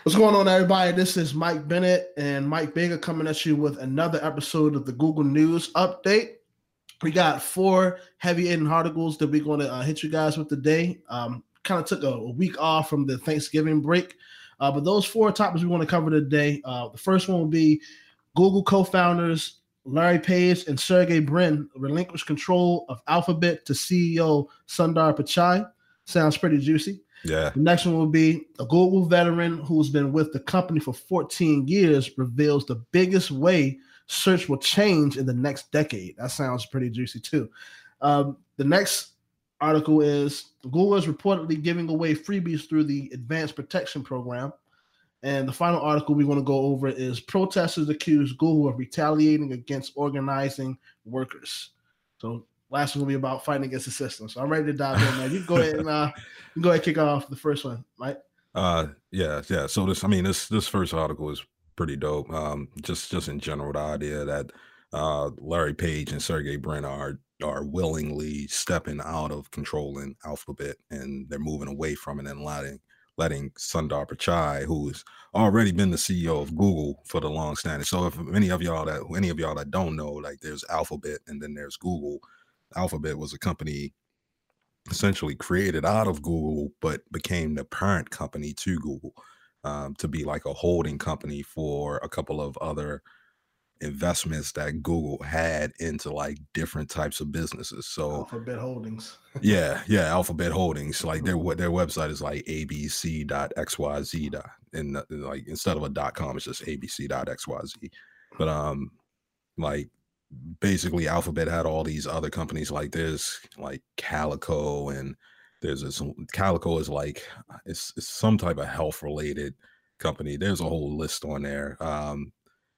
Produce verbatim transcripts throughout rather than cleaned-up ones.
What's going on, everybody? This is Mike Bennett and Mike Baker coming at you with another episode of the Google News Update. We got four heavy hitting articles that we're going to uh, hit you guys with today. Um, kind of took a, a week off from the Thanksgiving break, uh, but those four topics we want to cover today. Uh, the first one will be Google co-founders Larry Page and Sergey Brin relinquish control of Alphabet to C E O Sundar Pichai. Sounds pretty juicy. Yeah. The next one will be a Google veteran who's been with the company for fourteen years reveals the biggest way search will change in the next decade. That sounds pretty juicy too. Um, the next article is Google is reportedly giving away freebies through the Advanced Protection Program. And the final article we want to go over is protesters accuse Google of retaliating against organizing workers. So last one will be about fighting against the system. So I'm ready to dive in, man. You can go ahead and uh, you can go ahead and kick off the first one, Mike. Uh, yeah, yeah. So this, I mean, this this first article is pretty dope. Um, just just in general, the idea that uh, Larry Page and Sergey Brin are are willingly stepping out of controlling Alphabet, and they're moving away from it and letting letting Sundar Pichai, who's already been the C E O of Google for the long standing. So if any of y'all that any of y'all that don't know, like there's Alphabet and then there's Google. Alphabet was a company essentially created out of Google, but became the parent company to Google um, to be like a holding company for a couple of other investments that Google had into like different types of businesses. So Alphabet Holdings. yeah, yeah, Alphabet Holdings. Like their their website is like A B C dot X Y Z, and like instead of a dot com, it's just A B C dot X Y Z. But um, like. Basically Alphabet had all these other companies, like there's like Calico, and there's this Calico is like it's, it's some type of health related company. There's a whole list on there. Um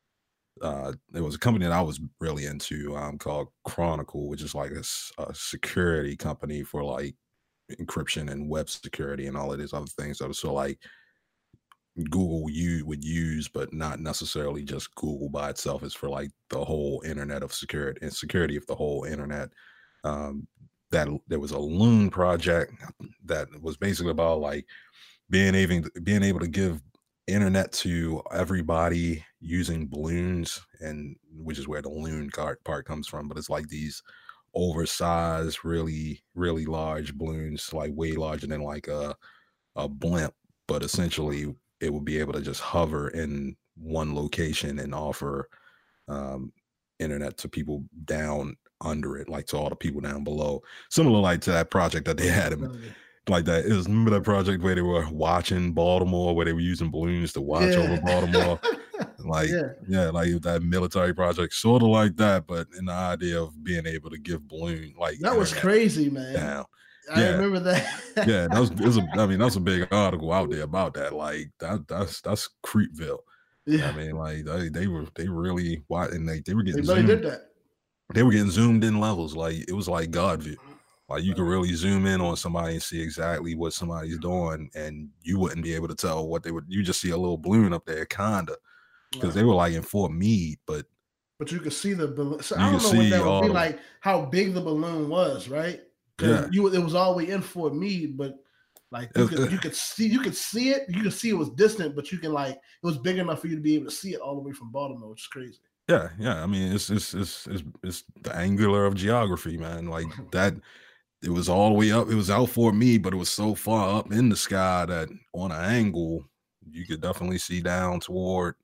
uh there was a company that I was really into um called Chronicle, which is like a, a security company for like encryption and web security and all of these other things. So, so like Google you would use, but not necessarily just Google by itself. It's for like the whole internet of security and security of the whole internet. Um, that there was a Loon project that was basically about like being able being able to give internet to everybody using balloons, and which is where the Loon part part comes from. But it's like these oversized, really, really large balloons, like way larger than like a a blimp, but essentially it would be able to just hover in one location and offer um, internet to people down under it, like to all the people down below. Similar like to that project that they had, in, like that. It was remember that project where they were watching Baltimore, where they were using balloons to watch yeah. over Baltimore. Like yeah. yeah, like that military project, sort of like that, but in the idea of being able to give balloon like that was crazy, man. Down. I yeah. remember that. yeah, that was, it was a, I mean, that's a big article out there about that. Like that, that's that's Creepville. Yeah, I mean, like they, they were they really and they they were getting they really zoomed, did that. They were getting zoomed in levels. Like it was like God view. Like you could really zoom in on somebody and see exactly what somebody's doing, and you wouldn't be able to tell what they would. You just see a little balloon up there, kinda, because right. they were like in Fort Meade, but but you could see the balloon. So I don't know what that would be the, like. How big the balloon was, right? Yeah, you it was all the way in Fort Meade, but like you could you could see you could see it. You could see it was distant, but you can like it was big enough for you to be able to see it all the way from Baltimore, which is crazy. Yeah, yeah. I mean, it's it's it's it's, it's the angular of geography, man. Like that, it was all the way up. It was out Fort Meade, but it was so far up in the sky that on an angle you could definitely see down toward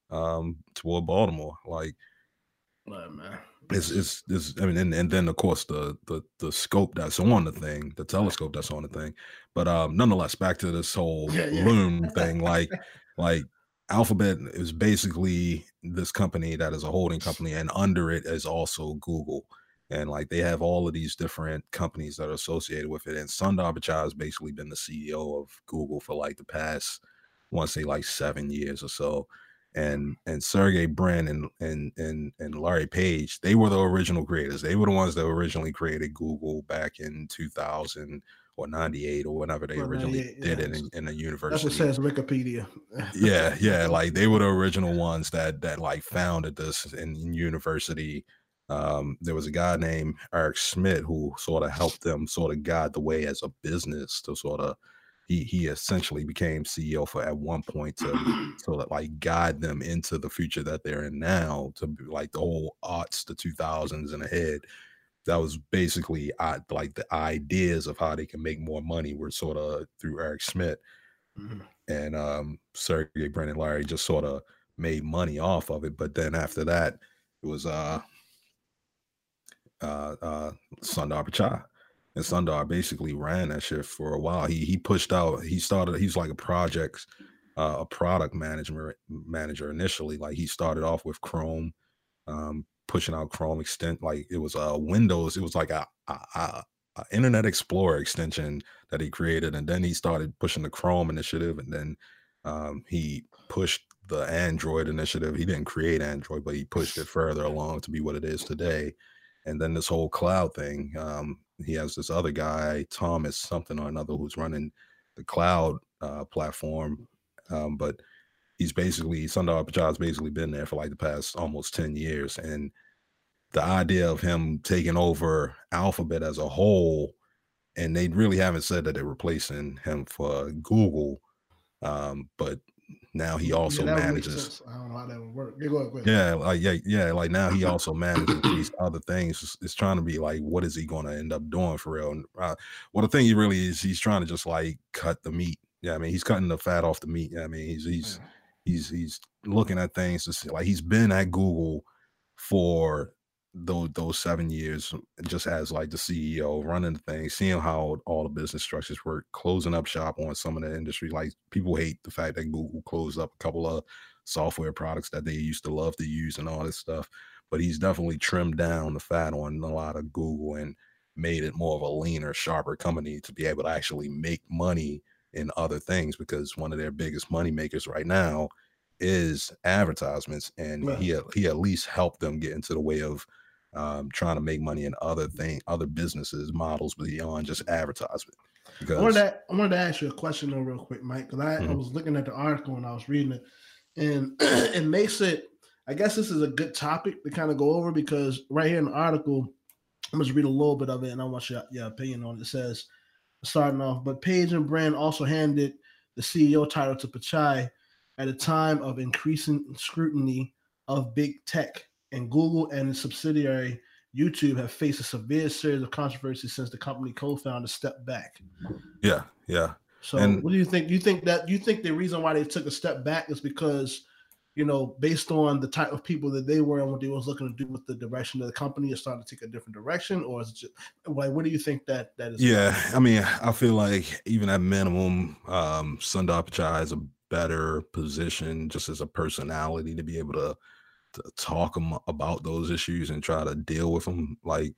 um toward Baltimore. Like, right, man. It's, it's, it's, I mean, and, and then of course the, the, the scope that's on the thing, the telescope that's on the thing, but um, nonetheless, back to this whole yeah, yeah. Loon thing, like, like Alphabet is basically this company that is a holding company, and under it is also Google. And like, they have all of these different companies that are associated with it. And Sundar Pichai has basically been the C E O of Google for like the past, I want to say like seven years or so. And and Sergey Brin and and and and Larry Page, they were the original creators. They were the ones that originally created Google back in two thousand or ninety-eight or whenever they originally did yeah. it in, in a university. That's what says Wikipedia. yeah, yeah, like they were the original ones that that like founded this in, in university. Um, there was a guy named Eric Schmidt who sort of helped them sort of guide the way as a business to sort of he he essentially became C E O for at one point to so that like guide them into the future that they're in now, to be like the whole aughts, the two thousands and ahead. That was basically uh, like the ideas of how they can make more money were sort of through Eric Schmidt. Mhm. And um, Sergey Brin and Larry just sort of made money off of it. But then after that, it was uh, uh, uh, Sundar Pichai. And Sundar basically ran that shit for a while. He he pushed out. He started. He's like a projects, uh, a product management manager initially. Like he started off with Chrome, um, pushing out Chrome extent. Like it was uh Windows. It was like a, a, a, a Internet Explorer extension that he created, and then he started pushing the Chrome initiative, and then um, he pushed the Android initiative. He didn't create Android, but he pushed it further along to be what it is today. And then this whole cloud thing, um, he has this other guy, Thomas something or another, who's running the cloud uh, platform. Um, but he's basically, Sundar Pichai's basically been there for like the past almost ten years. And the idea of him taking over Alphabet as a whole, and they really haven't said that they're replacing him for Google, um, but now he also yeah, that would make manages. sense. I don't know how that would work. Yeah, go ahead, go ahead. Yeah, like yeah, yeah, like now he also manages these other things. It's, it's trying to be like, what is he going to end up doing for real? And uh, well, the thing he really is, he's trying to just like cut the meat. Yeah, I mean, he's cutting the fat off the meat. Yeah, I mean, he's he's Yeah. he's he's looking at things to see, like he's been at Google for those those seven years, just as like the C E O, running the thing, seeing how all the business structures work, closing up shop on some of the industry. Like people hate the fact that Google closed up a couple of software products that they used to love to use and all this stuff, but he's definitely trimmed down the fat on a lot of Google and made it more of a leaner, sharper company to be able to actually make money in other things, because one of their biggest money makers right now is advertisements, and Yeah. he he at least helped them get into the way of um, trying to make money in other thing, other businesses models beyond just advertisement. Because I wanted, to, I wanted to ask you a question though, real quick, Mike, because I, mm-hmm. I was looking at the article and I was reading it, and it makes it. I guess this is a good topic to kind of go over, because right here in the article, I'm going to read a little bit of it, and I want your, your opinion on it. It says, starting off, but Page and Brin also handed the C E O title to Pichai at a time of increasing scrutiny of big tech, and Google and its subsidiary YouTube have faced a severe series of controversy since the company co-founder stepped back. Yeah, yeah. So, and what do you think? Do you think that you think the reason why they took a step back is because, you know, based on the type of people that they were and what they was looking to do with the direction of the company, is starting to take a different direction, or is it just like, what do you think that that is? Yeah, about? I mean, I feel like even at minimum, um, Sundar Pichai has a better position just as a personality to be able to, to talk about those issues and try to deal with them. Like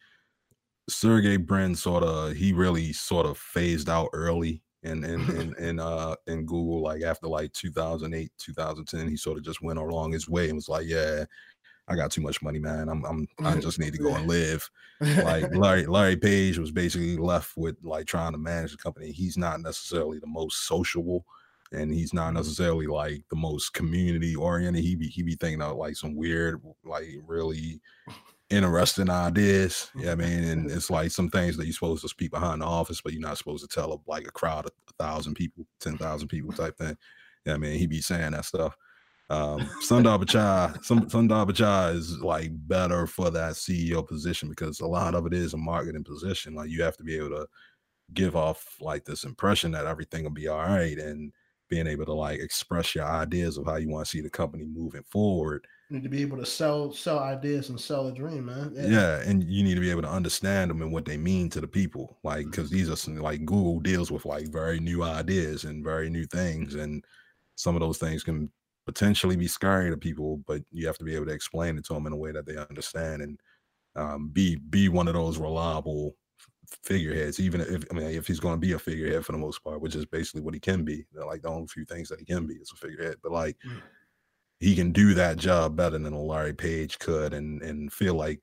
Sergey Brin sort of, he really sort of phased out early in in in, in uh in Google, like after like two thousand eight, two thousand ten, he sort of just went along his way and was like, yeah, I got too much money, man. I'm I'm I just need to go and live. Like Larry Larry Page was basically left with like trying to manage the company. He's not necessarily the most sociable, and he's not necessarily like the most community oriented. He be he be thinking of like some weird, like really interesting ideas. Yeah, I mean, and it's like some things that you're supposed to speak behind the office, but you're not supposed to tell a, like a crowd of a thousand people, ten thousand people type thing. Yeah, I mean, he be saying that stuff. Um, Sundar Pichai, some Sundar Pichai is like better for that C E O position, because a lot of it is a marketing position. Like you have to be able to give off like this impression that everything will be all right, and being able to like express your ideas of how you want to see the company moving forward. You need to be able to sell sell ideas and sell a dream, man. Yeah. yeah, and you need to be able to understand them and what they mean to the people. Like, because these are some, like Google deals with like very new ideas and very new things, and some of those things can potentially be scary to people, but you have to be able to explain it to them in a way that they understand, and um, be be one of those reliable figureheads. Even if I mean, if he's going to be a figurehead for the most part, which is basically what he can be. They're like the only few things that he can be is a figurehead, but like. Mm. He can do that job better than a Larry Page could, and and feel like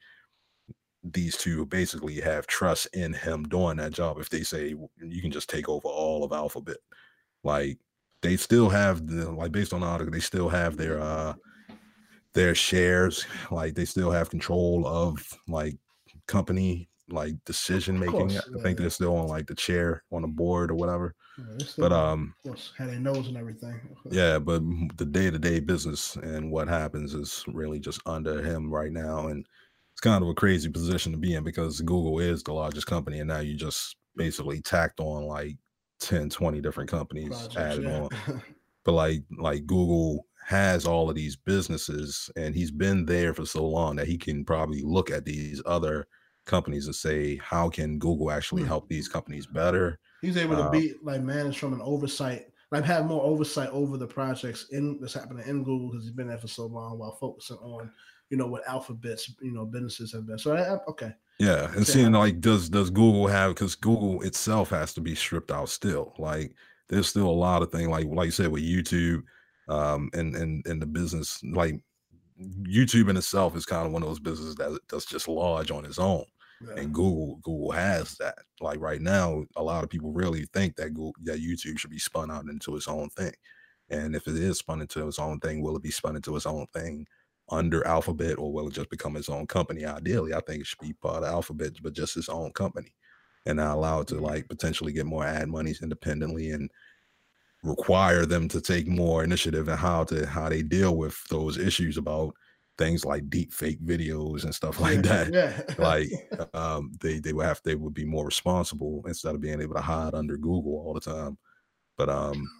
these two basically have trust in him doing that job. If they say you can just take over all of Alphabet, like they still have the, like based on the article, they still have their uh their shares, like they still have control of like company like decision Of making. I course, yeah, think yeah. they're still on like the chair on the board or whatever. Yeah, they're still But gonna, um, of course, had their nose and everything. yeah, but the day to day business and what happens is really just under him right now, and it's kind of a crazy position to be in because Google is the largest company, and now you just basically tacked on like ten, twenty different companies Projects, added yeah. on. But like like Google has all of these businesses, and he's been there for so long that he can probably look at these other companies and say, how can Google actually Hmm. help these companies better? He's able to Uh, be like managed from an oversight, like have more oversight over the projects in that's happening in Google because he's been there for so long while focusing on, you know, what Alphabet's, you know, businesses have been. So I, I, okay, yeah, and see how seeing that. like does does Google have, because Google itself has to be stripped out still. Like there's still a lot of things like like you said with YouTube, um, and and and the business like YouTube in itself is kind of one of those businesses that that's just large on its own. Yeah. And Google Google has that. Like right now, a lot of people really think that Google that YouTube should be spun out into its own thing. And if it is spun into its own thing, will it be spun into its own thing under Alphabet, or will it just become its own company? Ideally, I think it should be part of Alphabet, but just its own company, and not allow it to Mhm. like potentially get more ad monies independently and require them to take more initiative in how to how they deal with those issues about things like deep fake videos and stuff like Yeah, that. yeah. Like um they they would have they would be more responsible instead of being able to hide under Google all the time. But um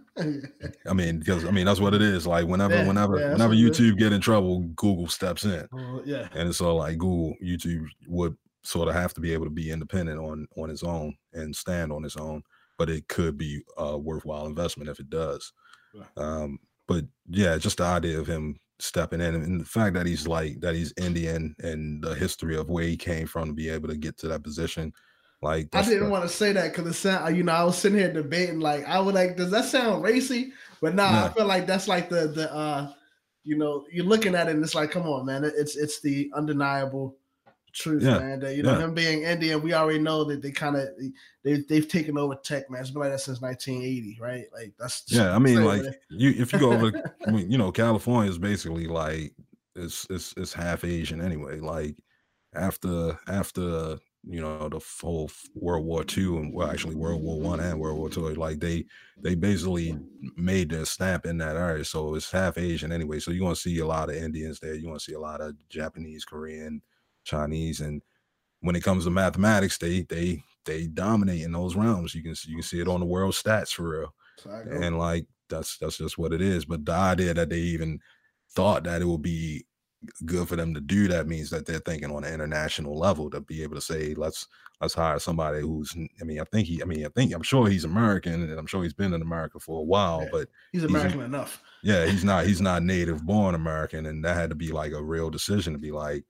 I mean, because I mean that's what it is. Like whenever Yeah, whenever yeah, that's whenever what it is. YouTube get in trouble, Google steps in. Oh, yeah. And it's all like Google, YouTube would sort of have to be able to be independent on on its own and stand on its own, but it could be a worthwhile investment if it does. Yeah. Um, but yeah, just the idea of him stepping in and the fact that he's like that he's Indian and the history of where he came from to be able to get to that position, like I that's didn't the want to say that because it sound, you know, I was sitting here debating, like, I would like, does that sound racy? But nah, I yeah, feel like that's like the the uh, you know, you're looking at it and it's like, come on, man, it's it's the undeniable truth, yeah, man. That you know, yeah, him being Indian, we already know that they kind of they they've taken over tech, man. It's been like that since nineteen eighty, right? Like that's yeah. I mean, like saying you if you go over, it. I mean, you know, California is basically like it's it's it's half Asian anyway. Like after after you know the whole f- World War Two and well actually World War One and World War Two, like they they basically made their stamp in that area, so it's half Asian anyway. So you're gonna see a lot of Indians there. You're gonna see a lot of Japanese, Korean, Chinese, and when it comes to mathematics, they they they dominate in those realms. You can see you can see it on the world stats for real, So I go. and like that's that's just what it is. But the idea that they even thought that it would be good for them to do that means that they're thinking on an international level to be able to say let's let's hire somebody who's I mean I think he I mean I think I'm sure he's American and I'm sure he's been in America for a while, Yeah, but he's he's American enough. yeah he's not he's not native born American, and that had to be like a real decision to be like,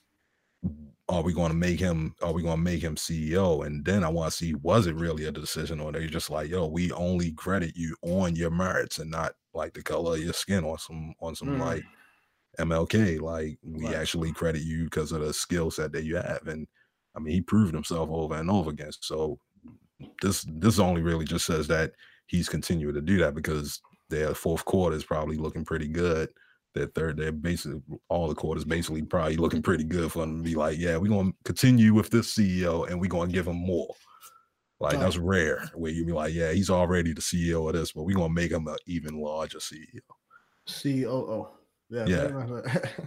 are we going to make him are we going to make him C E O? And then I want to see, was it really a decision, or they just like, yo, we only credit you on your merits and not like the color of your skin on some on some Mm, like M L K. Like we right. actually credit you because of the skill set that you have. And I mean, he proved himself over and over again. So this this only really just says that he's continuing to do that because their fourth quarter is probably looking pretty good. Their third, they're basically all the quarters basically probably looking pretty good for them to be like, yeah, we're gonna continue with this C E O and we're gonna give him more. Like Right. that's rare where you be like, yeah, he's already the C E O of this, but we're gonna make him an even larger C E O. C O O. Yeah, Yeah. very much.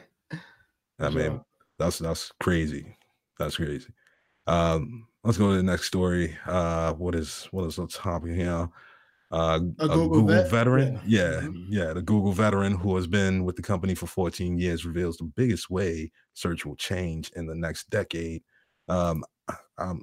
I So, mean, that's that's crazy. That's crazy. Um, let's go to the next story. Uh, what is what is the topic here? Uh, a a Google Google vet. veteran. Yeah. Yeah, Mhm. yeah. The Google veteran who has been with the company for fourteen years reveals the biggest way search will change in the next decade. Um, I'm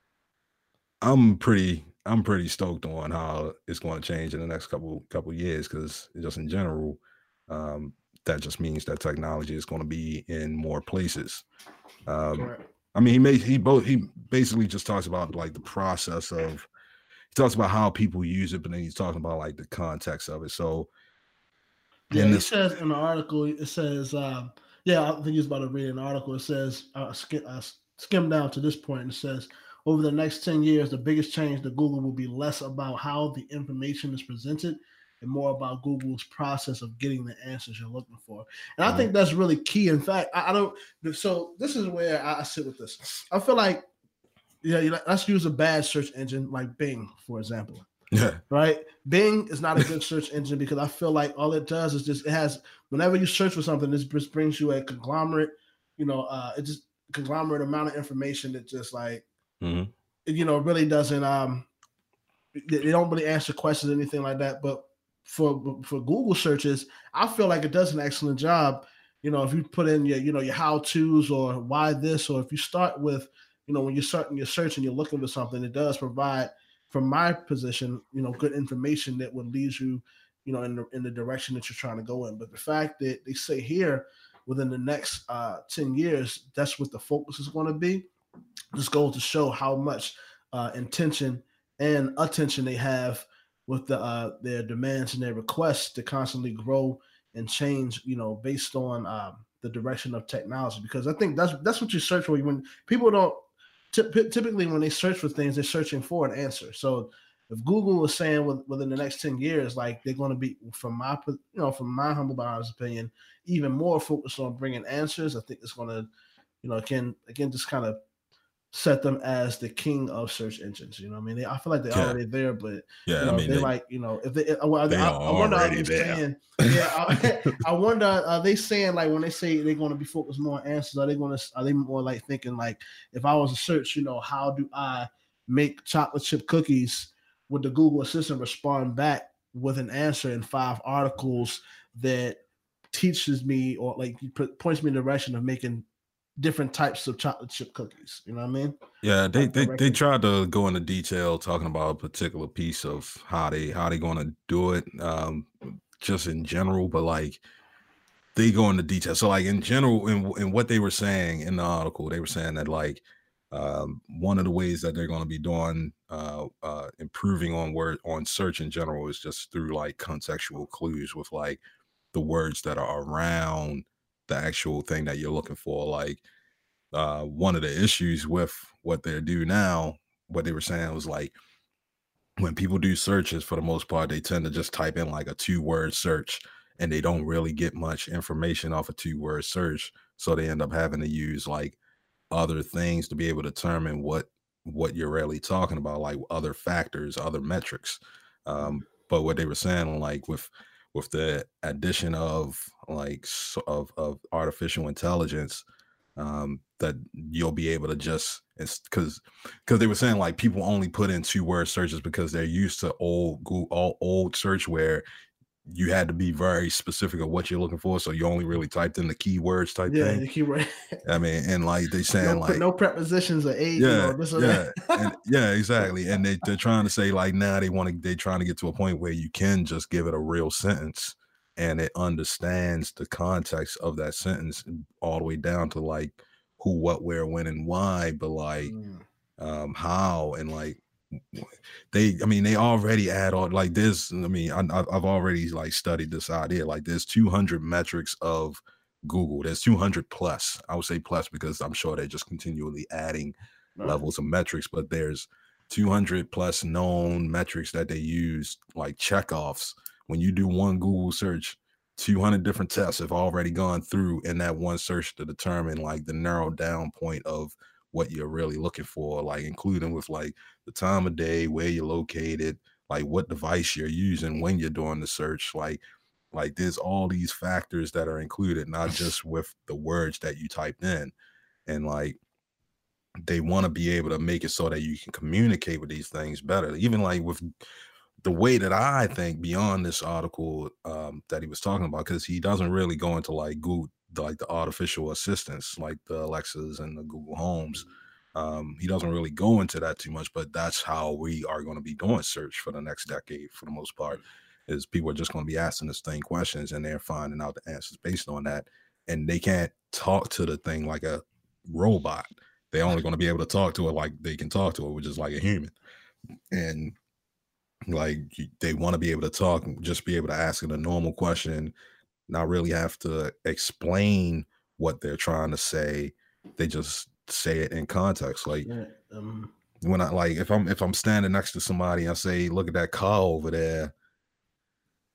I'm pretty I'm pretty stoked on how it's going to change in the next couple couple years because just in general, um, that just means that technology is going to be in more places. Um, Correct. I mean, he made he both he basically just talks about like the process of he talks about how people use it, but then he's talking about like the context of it. So Yeah, in he this, says in the article, it says, um, yeah, I think he's about to read an article. It says, uh, skim, uh, skim down to this point, and it says, over the next ten years, the biggest change to Google will be less about how the information is presented and more about Google's process of getting the answers you're looking for. And I mm-hmm. think that's really key. In fact, I, I don't. So this is where I, I sit with this. I feel like, yeah, let's use a bad search engine like Bing, for example. Yeah. Right. Bing is not a good search engine because I feel like all it does is just it has whenever you search for something, this just brings you a conglomerate, you know, uh, it just conglomerate amount of information that just like, mm-hmm. you know, really doesn't um, they don't really answer questions or anything like that. But for for Google searches, I feel like it does an excellent job. You know, if you put in your, you know, your how to's or why this, or if you start with, you know, when you're starting your search and you're looking for something, it does provide, from my position, you know, good information that would lead you, you know, in the in the direction that you're trying to go in. But the fact that they say here within the next uh, ten years, that's what the focus is going to be, just goes to show how much uh, intention and attention they have with the uh, their demands and their requests to constantly grow and change, you know, based on um, the direction of technology. Because I think that's that's what you search for. When people don't, typically when they search for things, they're searching for an answer. So if Google was saying within the next ten years, like they're going to be, from my, you know, from my humble opinion, even more focused on bringing answers, I think it's going to, you know, again, again, just kind of set them as the king of search engines. You know what I mean? They, I feel like they're yeah. already there, but yeah, you know, I mean, they're they, like, you know, if they, I, I, they I, are I wonder already are they there. saying, yeah, I, I wonder, are they saying like when they say they're going to be focused more on answers, are they going to, are they more like thinking like, if I was to search, you know, how do I make chocolate chip cookies? Would the Google Assistant respond back with an answer in five articles that teaches me or like points me in the direction of making different types of chocolate chip cookies? You know what I mean? Yeah, they they, they tried to go into detail talking about a particular piece of how they how they going to do it, um, just in general. But like they go into detail. So like in general, in in what they were saying in the article, they were saying that like um, one of the ways that they're going to be doing uh, uh, improving on word on search in general is just through like contextual clues with like the words that are around the actual thing that you're looking for. Like uh, one of the issues with what they do now, what they were saying was like when people do searches, for the most part, they tend to just type in like a two word search and they don't really get much information off a two word search. So they end up having to use like other things to be able to determine what what you're really talking about, like other factors, other metrics. Um, but what they were saying, like with with the addition of like so, of of artificial intelligence, um, that you'll be able to just because because they were saying like people only put in two word searches because they're used to old Google, all old search where you had to be very specific of what you're looking for, so you only really typed in the keywords type yeah, thing. the keyword. I mean, and like they saying no, like no prepositions or age, yeah, you know, this or yeah, that. and, yeah, exactly. And they they're trying to say like now they want to they're trying to get to a point where you can just give it a real sentence and it understands the context of that sentence all the way down to like who, what, where, when, and why, but like mm. um how and like. They, I mean, they already add on like this. I mean, I, I've already like studied this idea. Like, there's two hundred metrics of Google. There's two hundred plus. I would say plus because I'm sure they're just continually adding right. levels of metrics. But there's two hundred plus known metrics that they use, like checkoffs. When you do one Google search, two hundred different tests have already gone through in that one search to determine like the narrowed down point of what you're really looking for, like including with like the time of day, where you're located, like what device you're using when you're doing the search. Like, like there's all these factors that are included, not just with the words that you typed in. And like, they want to be able to make it so that you can communicate with these things better. Even like with the way that I think beyond this article um, that he was talking about, because he doesn't really go into like Google, like the artificial assistants, like the Alexas and the Google Homes. Um, he doesn't really go into that too much, but that's how we are going to be doing search for the next decade for the most part, is people are just going to be asking this thing questions and they're finding out the answers based on that. And they can't talk to the thing like a robot. They're only going to be able to talk to it like they can talk to it, which is like a human. And like they want to be able to talk and just be able to ask it a normal question, not really have to explain what they're trying to say. They just say it in context. Like yeah, um, when I like if I'm if I'm standing next to somebody, I say, look at that car over there.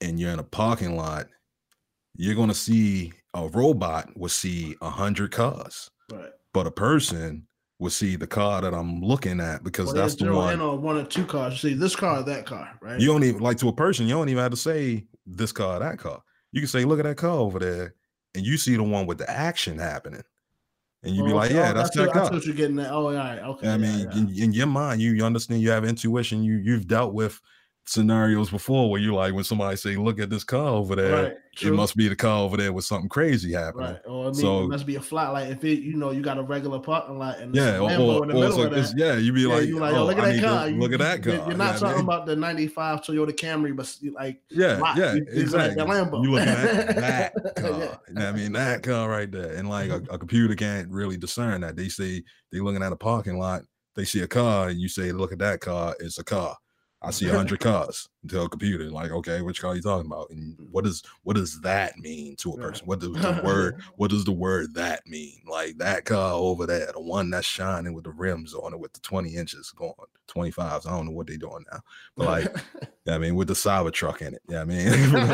and you're in a parking lot, you're going to see a robot will see a hundred cars, right? But a person will see the car that I'm looking at because well, that's the one. In on one or two cars, you see this car, or that car, right? You don't even like to a person. You don't even have to say this car, or that car. You can say, look at that car over there, and you see the one with the action happening. And you'd be oh, like, yeah, oh, that's that car. That's what you're getting at. Oh, all right, okay. I yeah, mean, yeah. In, in your mind, you, you understand, you have intuition. You you've dealt with scenarios before where you like when somebody say, look at this car over there, right, it must be the car over there with something crazy happening. Right. Or I mean, so it must be a flat. Like if it, you know, you got a regular parking lot and yeah, or, Lambo or, in the or middle like of that. Yeah, you'd be yeah, like, you like, oh, look at I that car. look you, at that car. You're not yeah, talking I mean, about the ninety-five Toyota Camry, but like yeah, lot. yeah, you, exactly. That Lambo. You looking at that car. yeah. I mean, that car right there. And like a, a computer can't really discern that. They say they looking at a parking lot, they see a car, and you say, look at that car, it's a car. I see a hundred cars. Tell a computer, like, okay, which car are you talking about? And what does what does that mean to a person? What does the word what does the word that mean? Like that car over there, the one that's shining with the rims on it with the twenty inches going, twenty-fives. I don't know what they're doing now. But like, yeah, I mean, with the Cybertruck in it. Yeah, I mean,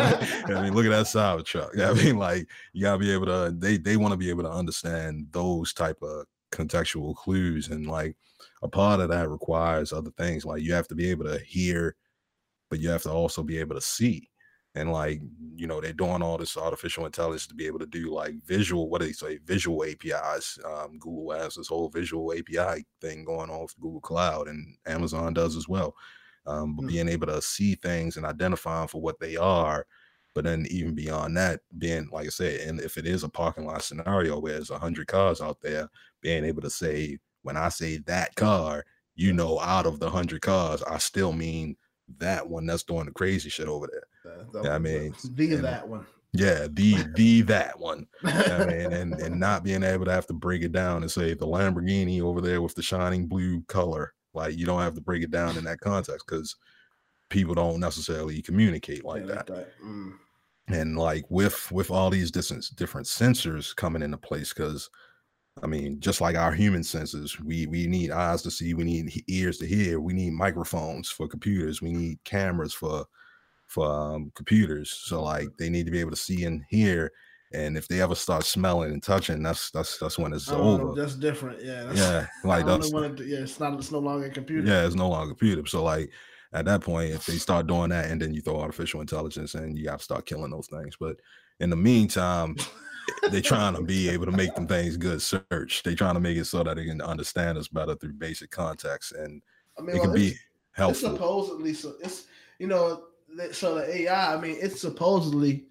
I mean, look at that Cybertruck. Yeah, I mean, like, you gotta be able to, they they want to be able to understand those type of contextual clues, and like a part of that requires other things. Like you have to be able to hear, but you have to also be able to see. And like, you know, they're doing all this artificial intelligence to be able to do like visual, what do they say, visual A P Is. Um, Google has this whole visual A P I thing going on with Google Cloud, and Amazon does as well. Um, but mm-hmm. being able to see things and identify them for what they are. But then even beyond that, being, like I said, and if it is a parking lot scenario where there's a hundred cars out there, being able to say, when I say that car, you know, out of the hundred cars, I still mean that one that's doing the crazy shit over there. Uh, the, yeah, I mean, the and, that one. Yeah, the the that one. I mean, and and not being able to have to break it down and say the Lamborghini over there with the shining blue color. Like you don't have to break it down in that context because people don't necessarily communicate like yeah, that. that. Mm. And like with with all these different different sensors coming into place, because I mean, just like our human senses, we we need eyes to see, we need ears to hear, we need microphones for computers, we need cameras for for um, computers. So like they need to be able to see and hear. And if they ever start smelling and touching, that's that's that's when it's oh, over. That's different, yeah. That's, yeah, like that's it, yeah. It's not. It's no longer a computer. Yeah, it's no longer a computer. So like at that point, if they start doing that, and then you throw artificial intelligence, and you got to start killing those things. But in the meantime, they're trying to be able to make them things good search. They're trying to make it so that they can understand us better through basic context, and I mean, it well, can be helpful. It's supposedly, so it's you know, so the A I. I mean, it's supposedly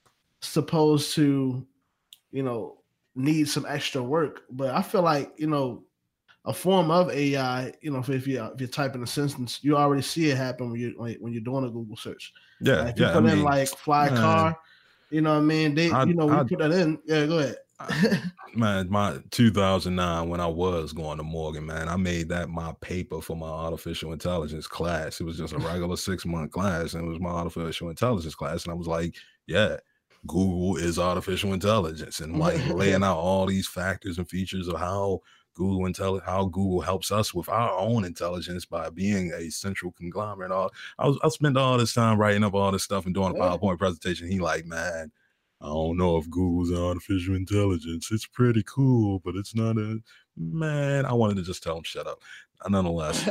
supposed to, you know, need some extra work, but I feel like, you know, a form of A I, you know, if, if you if you type in a sentence, you already see it happen when you when you're doing a Google search. Yeah, like if you yeah, put I in mean, like fly man, car, you know what I mean? They, I, you know, we I, put that in. Yeah, go ahead. Man, my two thousand nine, when I was going to Morgan, man, I made that my paper for my artificial intelligence class. It was just a regular six month class, and it was my artificial intelligence class. And I was like, yeah, Google is artificial intelligence, and like laying out all these factors and features of how Google intelli- how Google helps us with our own intelligence by being a central conglomerate. All I was I spent all this time writing up all this stuff and doing a PowerPoint presentation. He like, man, I don't know if Google's artificial intelligence. It's pretty cool, but it's not a man. I wanted to just tell him shut up. Nonetheless,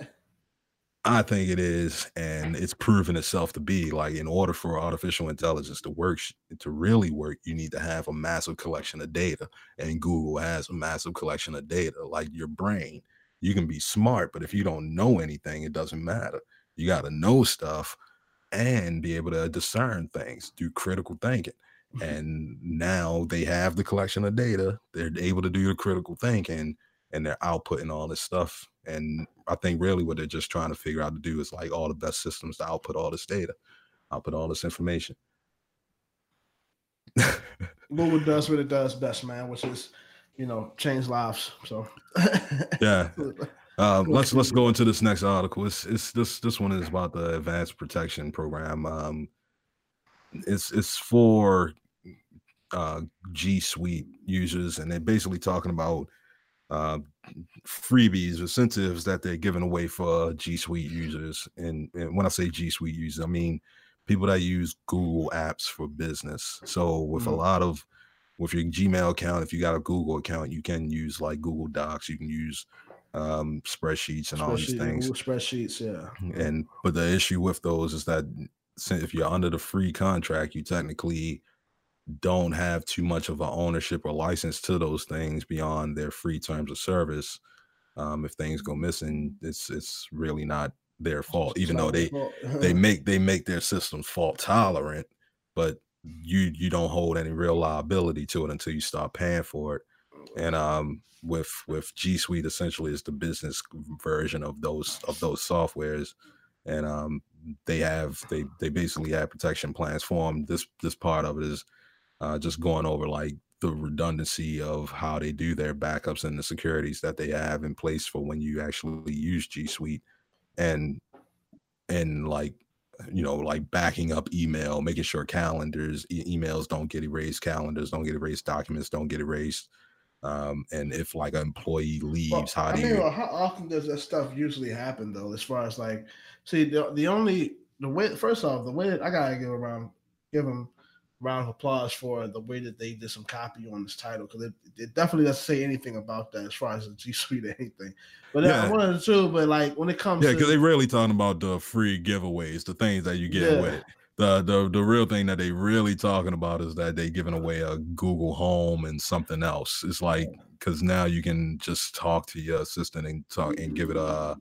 I think it is, and it's proven itself to be. Like, in order for artificial intelligence to work, to really work, you need to have a massive collection of data, and Google has a massive collection of data. Like your brain, you can be smart, but if you don't know anything, it doesn't matter. You got to know stuff and be able to discern things, do critical thinking. And now they have the collection of data. They're able to do the critical thinking, and they're outputting all this stuff. And I think really what they're just trying to figure out to do is like all the best systems to output all this data, output all this information. Google does what it does best, man, which is, you know, change lives. So yeah. Uh, let's let's go into this next article. It's it's this this one is about the Advanced Protection Program. Um, it's it's for uh, G Suite users, and they're basically talking about uh, freebies, incentives that they're giving away for G Suite users. And, and when I say G Suite users, I mean people that use Google Apps for business. So with mm-hmm. a lot of with your Gmail account, if you got a Google account, you can use like Google Docs, you can use um spreadsheets and Spreadsheet, all these things. Google spreadsheets, yeah. And but the issue with those is that if you're under the free contract, you technically don't have too much of an ownership or license to those things beyond their free terms of service. Um, if things go missing, it's it's really not their fault, even though they they make they make their systems fault tolerant, but you you don't hold any real liability to it until you start paying for it. And um, with with G Suite, essentially is the business version of those of those softwares, and um, they have they they basically have protection plans for them. This this part of it is uh, just going over like the redundancy of how they do their backups and the securities that they have in place for when you actually use G Suite, and and like you know like backing up email, making sure calendars e- emails don't get erased, calendars don't get erased, documents don't get erased. Um, and if like an employee leaves, well, how I do mean, you? Well, how often does that stuff usually happen though? As far as like, see, the, the only the way first off, the way that I gotta give around give them a round of applause for the way that they did some copy on this title, because it, it definitely doesn't say anything about that as far as the G Suite or anything. But yeah. I wanted to, but like when it comes, yeah, to because they really talking about the free giveaways, the things that you get yeah. with it. The, the the real thing that they really talking about is that they giving away a Google Home and something else. It's like because now you can just talk to your assistant and talk and give it a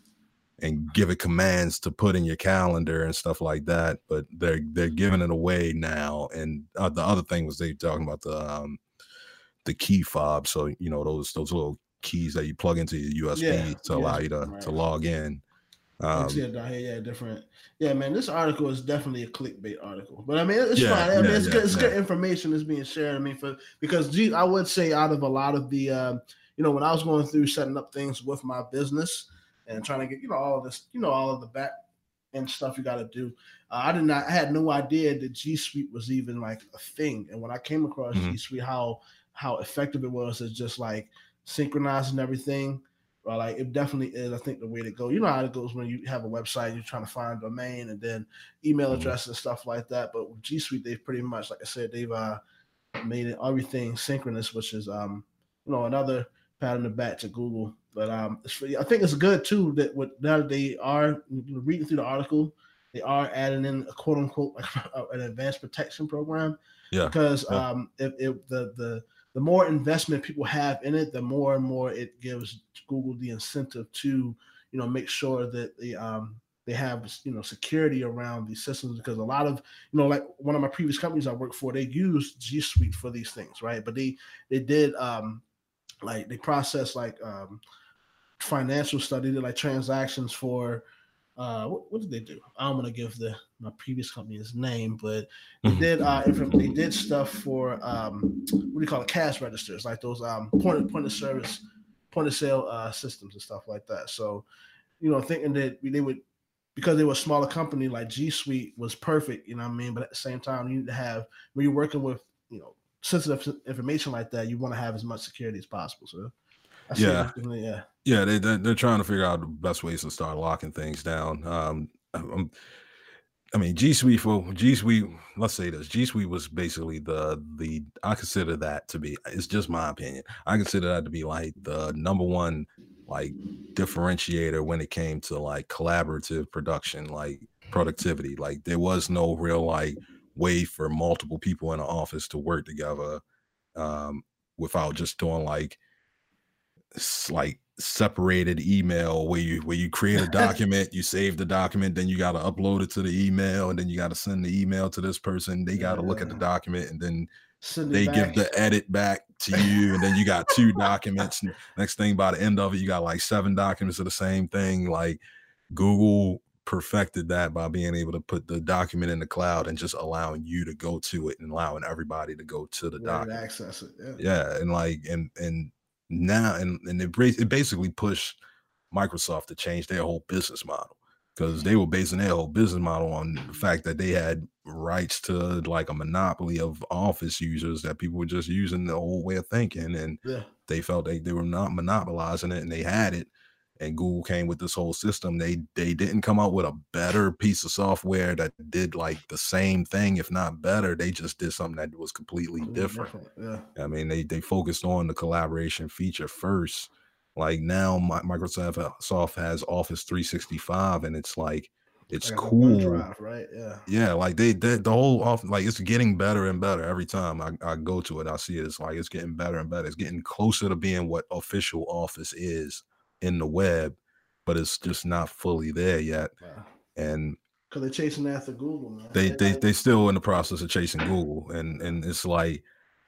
and give it commands to put in your calendar and stuff like that. But they're they're giving it away now. And uh, the other thing was they talking about the um, the key fob. So you know those those little keys that you plug into your U S B yeah, to allow yeah, you to right. to log in. Um, yeah, down here, yeah, different. Yeah, man, this article is definitely a clickbait article, but I mean, it's yeah, fine. I yeah, mean, it's yeah, good. It's yeah. good information that's being shared. I mean, for because G, I would say out of a lot of the, uh, you know, when I was going through setting up things with my business and trying to get, you know, all of this, you know, all of the back end stuff you got to do, uh, I did not, I had no idea that G Suite was even like a thing. And when I came across mm-hmm. G Suite, how how effective it was is just like synchronizing everything. Well, like it definitely is, I think, the way to go. You know how it goes when you have a website, you're trying to find a domain and then email addresses mm-hmm. and stuff like that. But with G Suite, they've pretty much, like I said, they've uh, made it everything synchronous, which is, um, you know, another pat on the back to Google. But um, it's really, I think it's good too that with now that they are reading through the article, they are adding in a quote unquote like an advanced protection program. Yeah. Because yeah. um, if, if the the the more investment people have in it, the more and more it gives Google the incentive to, you know, make sure that they um they have, you know, security around these systems, because a lot of, you know, like one of my previous companies I worked for, they used G Suite for these things, right? But they they did um like they process like um financial stuff, they did like transactions for uh what, what did they do? I'm gonna give the my previous company his name, but they mm-hmm. did uh they did stuff for um what do you call it, cash registers, like those um point of point of service point of sale uh systems and stuff like that. So, you know, thinking that they would, because they were a smaller company, like G Suite was perfect, you know what I mean? But at the same time, you need to have, when you're working with, you know, sensitive information like that, you want to have as much security as possible. So I yeah. yeah. Yeah, they they're trying to figure out the best ways to start locking things down. Um, I'm, I mean, G Suite for G Suite. Let's say this: G Suite was basically the the. I consider that to be. It's just my opinion. I consider that to be like the number one like differentiator when it came to like collaborative production, like productivity. Like there was no real like way for multiple people in an office to work together um, without just doing like like. separated email where you where you create a document, you save the document, then you got to upload it to the email, and then you got to send the email to this person. They got to yeah. look at the document, and then send they give the edit back to you, and then you got two documents. Next thing, by the end of it, you got like seven documents of the same thing. Like Google perfected that by being able to put the document in the cloud and just allowing you to go to it and allowing everybody to go to the Where document, access it. Yeah. yeah, and like and and. Now and, and it, it basically pushed Microsoft to change their whole business model, because they were basing their whole business model on the fact that they had rights to like a monopoly of Office users that people were just using the old way of thinking, and yeah. they felt they, they were not monopolizing it, and they had it, and Google came with this whole system. They they didn't come out with a better piece of software that did like the same thing, if not better. They just did something that was completely different. different. Yeah, I mean, they they focused on the collaboration feature first. Like now, my, Microsoft has Office three sixty-five, and it's like it's like cool, drive, right? Yeah, yeah. Like they, they the whole off, like it's getting better and better every time I, I go to it. I see it. It's like it's getting better and better. It's getting closer to being what official Office is in the web, but it's just not fully there yet. Wow. And because they're chasing after Google, man. They they they still in the process of chasing Google, and and it's like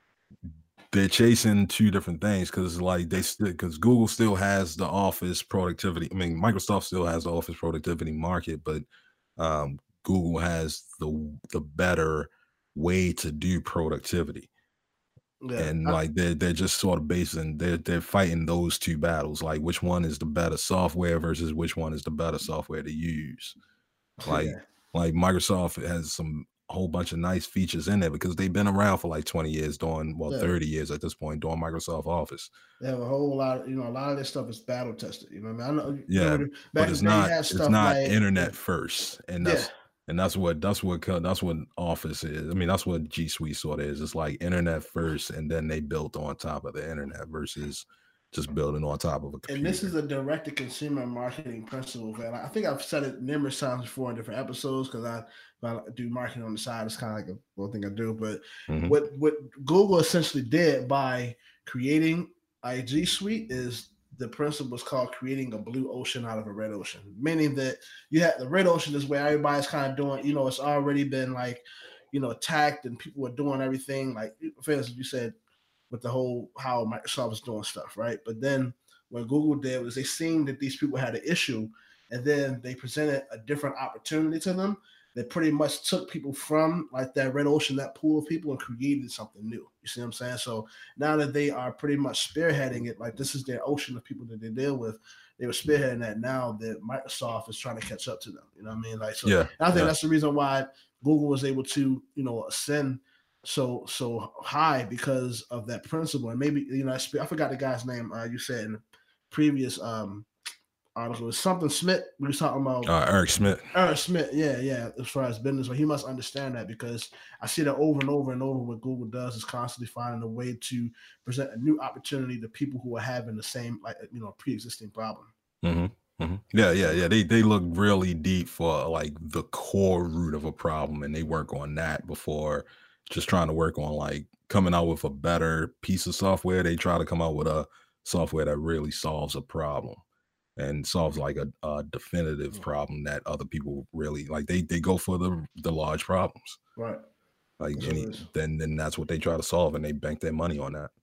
they're chasing two different things because like they still because Google still has the Office productivity. I mean, Microsoft still has the Office productivity market, but um, Google has the the better way to do productivity. Yeah, and I, like they're they're just sort of basing they're they're fighting those two battles, like which one is the better software versus which one is the better software to use. Like yeah. like Microsoft has some a whole bunch of nice features in there because they've been around for like twenty years doing well yeah. thirty years at this point doing Microsoft Office. They have a whole lot of, you know, a lot of this stuff is battle tested. You know what I mean? I know, yeah, you know, but it's not it's not like, internet first, and that's. Yeah. And that's what that's what that's what Office is. I mean, that's what G Suite sort of is. It's like internet first, and then they built on top of the internet versus just building on top of a computer. And this is a direct-to-consumer marketing principle. Man. I think I've said it numerous times before in different episodes because I, I do marketing on the side. It's kind of like a little thing I do. But mm-hmm. what what Google essentially did by creating a G Suite is the principle is called creating a blue ocean out of a red ocean, meaning that you have the red ocean is where everybody's kind of doing, you know, it's already been like, you know, attacked and people are doing everything. Like, for instance, you said with the whole how Microsoft was doing stuff, right? But then what Google did was they seen that these people had an issue, and then they presented a different opportunity to them that pretty much took people from like that red ocean, that pool of people, and created something new. You see what I'm saying? So now that they are pretty much spearheading it, like this is their ocean of people that they deal with, they were spearheading that. Now that Microsoft is trying to catch up to them. You know what I mean? Like, so yeah, I think yeah. that's the reason why Google was able to, you know, ascend so so high because of that principle. And maybe, you know, I, I forgot the guy's name uh, you said in the previous um article. It was something Smith. We were talking about uh, Eric Schmidt. Eric Schmidt, yeah, yeah. As far as business, but he must understand that because I see that over and over and over. What Google does is constantly finding a way to present a new opportunity to people who are having the same, like, you know, pre-existing problem. Mm-hmm. Mm-hmm. Yeah, yeah, yeah. They they look really deep for like the core root of a problem, and they work on that before just trying to work on like coming out with a better piece of software. They try to come out with a software that really solves a problem and solves like a, a definitive problem that other people really like. They they go for the the large problems, right? Like any, then then that's what they try to solve, and they bank their money on that.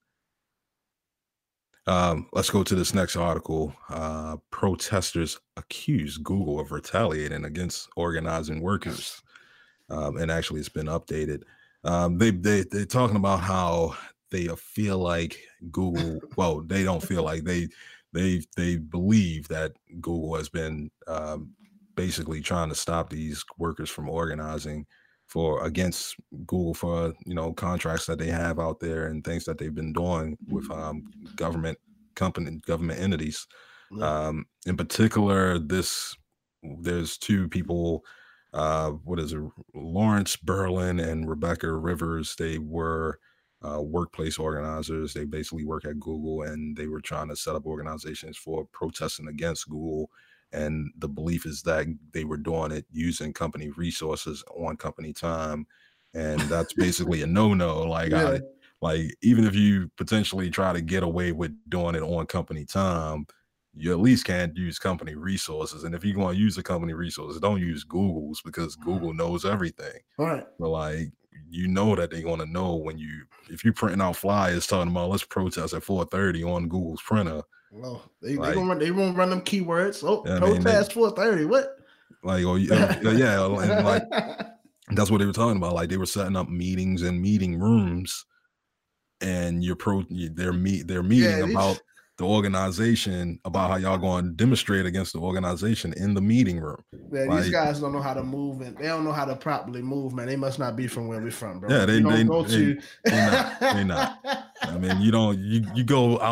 Um, let's go to this next article. Uh, protesters accuse Google of retaliating against organizing workers, um, and actually, it's been updated. Um, they they they're talking about how they feel like Google. Well, they don't feel like they. They they believe that Google has been um, basically trying to stop these workers from organizing for against Google for you know contracts that they have out there and things that they've been doing with um, government company government entities. Um, in particular, this there's two people. Uh, what is it? Lawrence Berlin and Rebecca Rivers. They were. Uh, workplace organizers. They basically work at Google, and they were trying to set up organizations for protesting against Google. And the belief is that they were doing it using company resources on company time, and that's basically a no-no. Like, yeah. I, like even if you potentially try to get away with doing it on company time, you at least can't use company resources. And if you're going to use a company resources, don't use Google's because Google knows everything. All right. But like, you know that they're going to know when you, if you're printing out flyers talking about let's protest at four thirty on Google's printer. Well, they, like, they, gonna run, they won't run them keywords. Oh, I protest four thirty. What? Like, oh, yeah. yeah and like, that's what they were talking about. Like, they were setting up meetings in meeting rooms, and you're pro, they're, meet, they're meeting yeah, about the organization, about how y'all going to demonstrate against the organization in the meeting room. Yeah, like, these guys don't know how to move, and they don't know how to properly move, man. They must not be from where we're from, bro. Yeah, they, you don't they, go they, to. they not, they not. I mean, you don't, you, you go out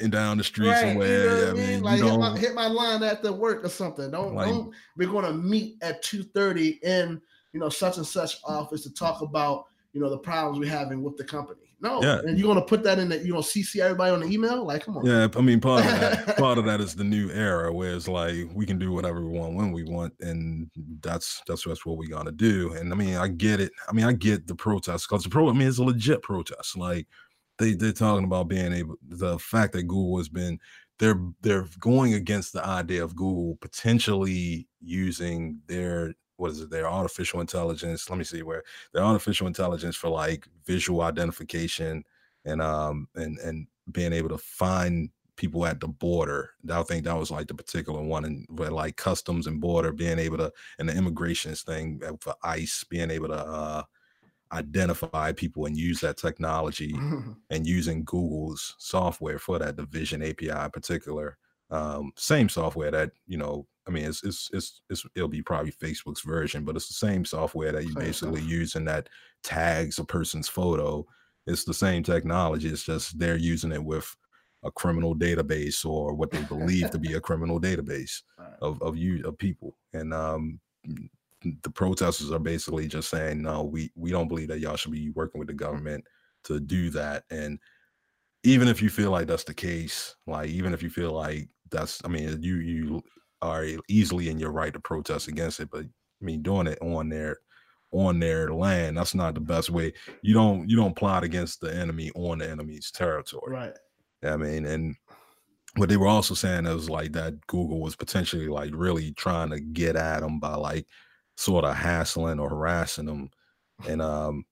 and down the street right, somewhere. You know what yeah, I mean? mean, Like you hit know, my, hit my line after work or something. Don't like, don't. We're gonna meet at two thirty in you know such and such office to talk about you know the problems we're having with the company. No, yeah. and you're gonna put that in the you know C C everybody on the email. Like, come on. Yeah, I mean, part of that, part of that is the new era where it's like we can do whatever we want when we want, and that's that's that's what we're gonna do. And I mean, I get it. I mean, I get the protest because the pro. I mean, it's a legit protest. Like they they're talking about being able. The fact that Google has been they're they're going against the idea of Google potentially using their what is it their artificial intelligence. Let me see where their artificial intelligence for like visual identification and um and and being able to find people at the border. I think that was like the particular one, and where like customs and border being able to, and the immigrations thing for ICE being able to uh, identify people and use that technology and using Google's software for that, the Vision A P I in particular. Um, same software that, you know, I mean, it's, it's, it's, it's, it'll be probably Facebook's version, but it's the same software that you same basically stuff. use in that tags a person's photo. It's the same technology. It's just they're using it with a criminal database or what they believe to be a criminal database of of you of people. And um, the protesters are basically just saying, no, we we don't believe that y'all should be working with the government to do that. And even if you feel like that's the case, like even if you feel like that's, I mean, you you are easily in your right to protest against it, but I mean, doing it on their on their land, that's not the best way. You don't you don't plot against the enemy on the enemy's territory. Right. I mean, and what they were also saying is like that Google was potentially like really trying to get at them by like sort of hassling or harassing them. And um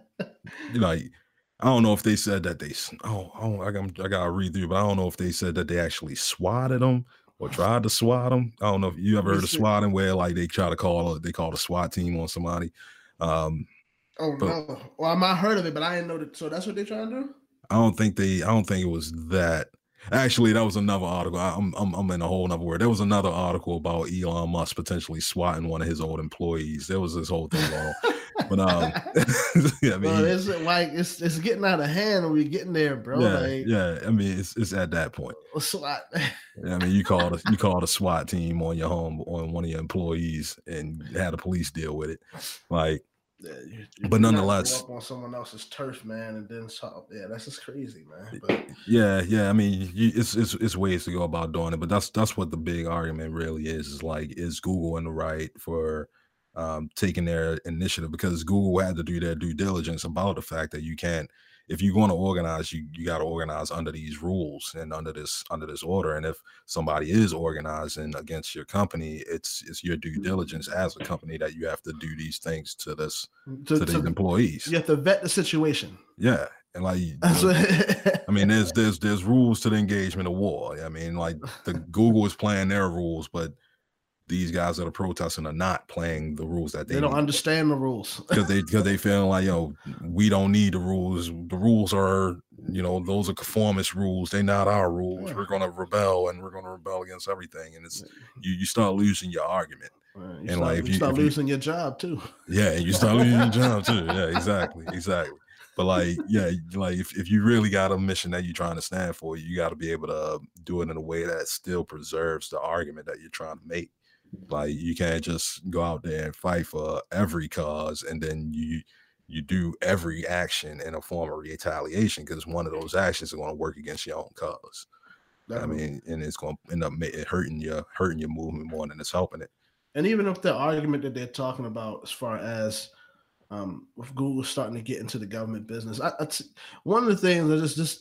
you know, like, I don't know if they said that they oh, oh I got I gotta read through, but I don't know if they said that they actually swatted them or tried to swat them. I don't know if you ever heard of swatting, where like they try to call a, they call a SWAT team on somebody. Um, oh but, no, well I might have heard of it, but I didn't know that. So that's what they're trying to do. I don't think they. I don't think it was that. Actually, that was another article. I, I'm I'm I'm in a whole nother word. There was another article about Elon Musk potentially swatting one of his old employees. There was this whole thing going on. But um, yeah, I mean, well, it's like it's it's getting out of hand, and we're getting there, bro. Yeah, like, yeah. I mean, it's it's at that point. A SWAT. I mean, you called a, you called a SWAT team on your home on one of your employees and had the police deal with it, like. Yeah, you, you but nonetheless, up on someone else's turf, man, and then stop. Yeah, that's just crazy, man. But yeah, yeah. I mean, you, it's it's it's ways to go about doing it, but that's that's what the big argument really is. Is like, is Google in the right for um, taking their initiative? Because Google had to do their due diligence about the fact that you can't, if you're going to organize, you you got to organize under these rules and under this under this order. And if somebody is organizing against your company, it's it's your due diligence as a company that you have to do these things to this to, to these to, employees. You have to vet the situation. Yeah, and like, you know, I mean, there's there's there's rules to the engagement of war. I mean, like the Google is playing their rules, but these guys that are protesting are not playing the rules that they, they don't need. understand the rules because they because they feeling like, yo, we don't need the rules. The rules are, you know, those are conformist rules. They're not our rules. Yeah. We're gonna rebel, and we're gonna rebel against everything. And it's you you start losing your argument. Right. You and start, like if you, you start if losing you, your job too. Yeah, and you start losing your job too. Yeah, exactly, exactly. But like, yeah, like if, if you really got a mission that you're trying to stand for, you got to be able to do it in a way that still preserves the argument that you're trying to make. Like, you can't just go out there and fight for every cause and then you you do every action in a form of retaliation, because one of those actions are going to work against your own cause. Definitely. I mean, and it's going to end up hurting your hurting your movement more than it's helping it. And even if the argument that they're talking about as far as um, with Google starting to get into the government business, I, I, one of the things that is just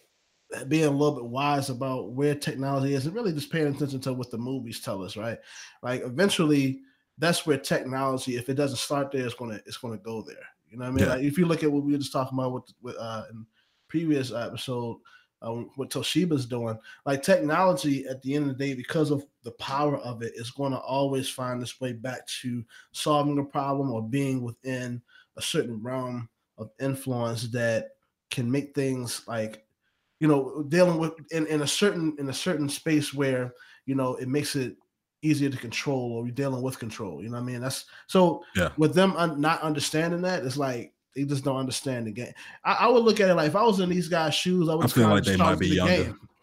being a little bit wise about where technology is and really just paying attention to what the movies tell us, right? Like, eventually that's where technology, if it doesn't start there, it's going to, it's going to go there. You know what I mean? Yeah. Like, if you look at what we were just talking about with, with uh, in previous episode, uh, what Toshiba's doing, like, technology at the end of the day, because of the power of it, is going to always find its way back to solving a problem or being within a certain realm of influence that can make things like, you know, dealing with in, in a certain in a certain space where, you know, it makes it easier to control, or you're dealing with control. You know what I mean? That's so yeah. With them un, not understanding that, it's like they just don't understand the game. I, I would look at it like, if I was in these guys' shoes, I would I feel like they might be the younger. game.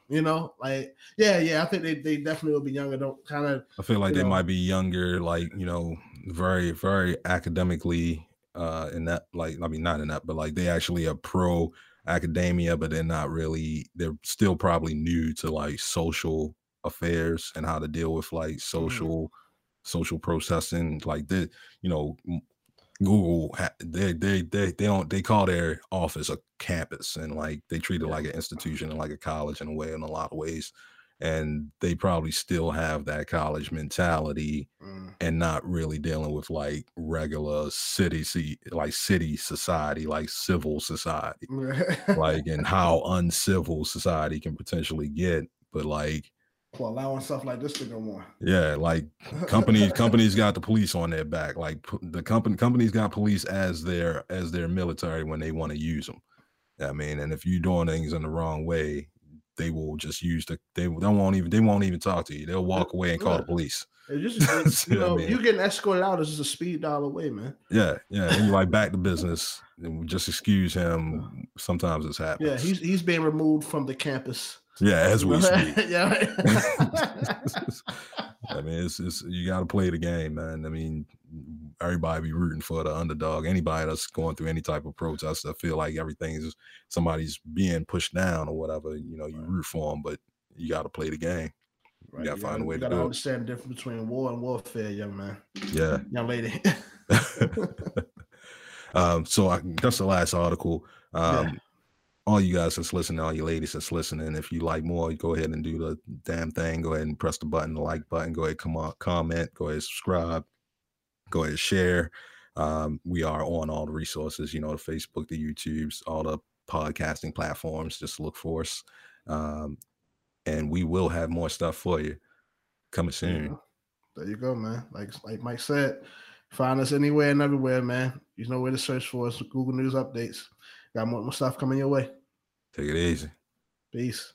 You know, like yeah, yeah. I think they, they definitely will be younger. Don't kind of. I feel like they know, might be younger, like you know, very very academically uh in that like I mean not in that, but like they actually are pro academia, but they're not really. They're still probably new to like social affairs and how to deal with like Mhm. social social processing. Like the you know Google, ha- they they they they don't they call their office a campus, and like they treat it Yeah. like an institution and like a college in a way, in a lot of ways, and they probably still have that college mentality, Mm. and not really dealing with like regular city, see, like city society, like civil society, like and how uncivil society can potentially get, but like For allowing stuff like this to go on. yeah, like companies companies got the police on their back. Like p- the company companies got police as their as their military when they want to use them. I mean, and if you're doing things in the wrong way, they will just use the they don't won't even they won't even talk to you. They'll walk away and call Yeah. the police. It just it, you I know, mean, you getting escorted out is just a speed dial away, man. yeah, yeah. And you like back to business and we just excuse him. Sometimes this Yeah, happens. he's he's being removed from the campus. Yeah, as You know? we speak. Yeah. I mean, it's, it's you got to play the game, man. I mean, everybody be rooting for the underdog. Anybody that's going through any type of protest, I feel like everything is somebody's being pushed down or whatever. You know, you root for them, but you got to play the game. You Right. got to You find gotta, a way you to gotta do it. understand the difference between war and warfare, young man. Yeah. Young lady. um, so I, that's the last article. Um, Yeah. all you guys that's listening, all you ladies that's listening, if you like more, go ahead and do the damn thing. Go ahead and press the button, the like button. Go ahead, come on, comment. Go ahead, subscribe. Go ahead, share. Um, we are on all the resources, you know, the Facebook, the YouTubes, all the podcasting platforms. Just look for us. Um, and we will have more stuff for you coming soon. You know, there you go, man. Like like Mike said, find us anywhere and everywhere, man. You know where to search for us. Google News updates. Got more, more stuff coming your way. Take it easy. Peace.